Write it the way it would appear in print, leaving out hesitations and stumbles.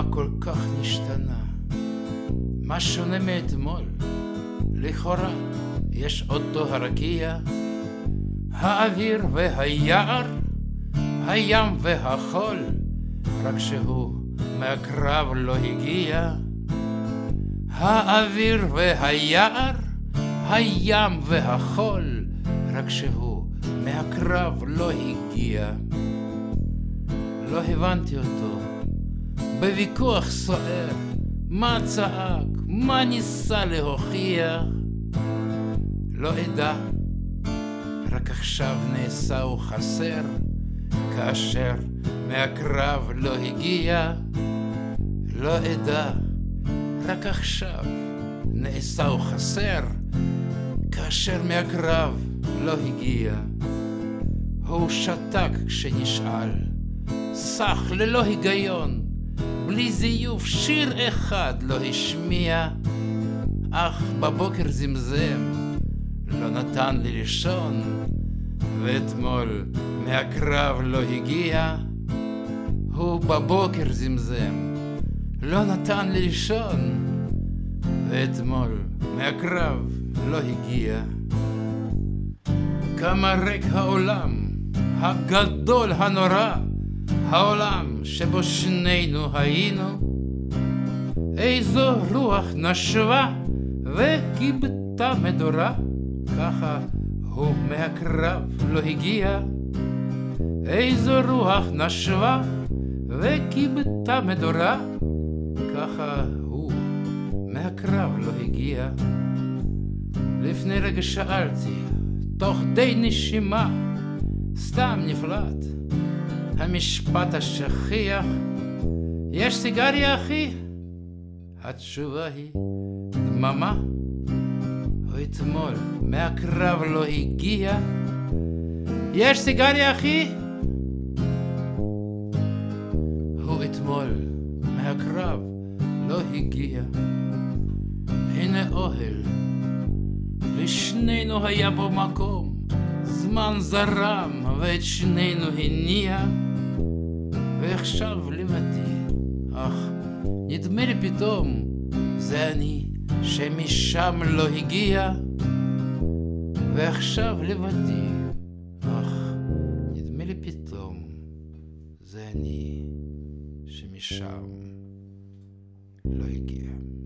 מה כל כך נשתנה? מה שונה מאתמול? לכאורה יש אותו הרקיע, האוויר והיער, הים והחול, רק שהוא מהקרב לא הגיע. האוויר והיער, הים והחול, רק שהוא מהקרב לא הגיע. לא הבנתי אותו, בוויכוח סוער, מה צעק, מה ניסה להוכיח. לא אדע, רק עכשיו נעשה הוא חסר, כאשר מהקרב לא הגיע. לא אדע, רק עכשיו נעשה הוא חסר, כאשר מהקרב לא הגיע. הוא שתק כשנשאל, סך ללא היגיון, בלי זיוף שיר אחד לא השמיע. אך בבוקר זמזם, לא נתן לי לישון, ואתמול מהקרב לא הגיע. הוא בבוקר זמזם, לא נתן לי לישון, ואתמול מהקרב לא הגיע. כמה ריק העולם, הגדול הנורא, העולם שבו שנינו היינו. איזו רוח נשבה וקיבתה מדורה, ככה הוא מהקרב לא הגיע. איזו רוח נשבה וקיבתה מדורה, ככה הוא מהקרב לא הגיע. לפני רגע שאלתי, תוך די נשימה, סתם נפלט המשפט השכיח, יש סיגריה אחי? התשובה היא דממה. הוא אתמול מהקרב לא הגיע. יש סיגריה אחי? הוא אתמול מהקרב לא הגיע. הנה אוהל, לשנינו היה בו מקום, זמן זרם ואת שנינו הניע. ועכשיו לבדי, אך נדמה לי פתאום זה אני שמשם לא הגיע. ועכשיו לבדי, אך נדמה לי פתאום זה אני שמשם לא הגיע.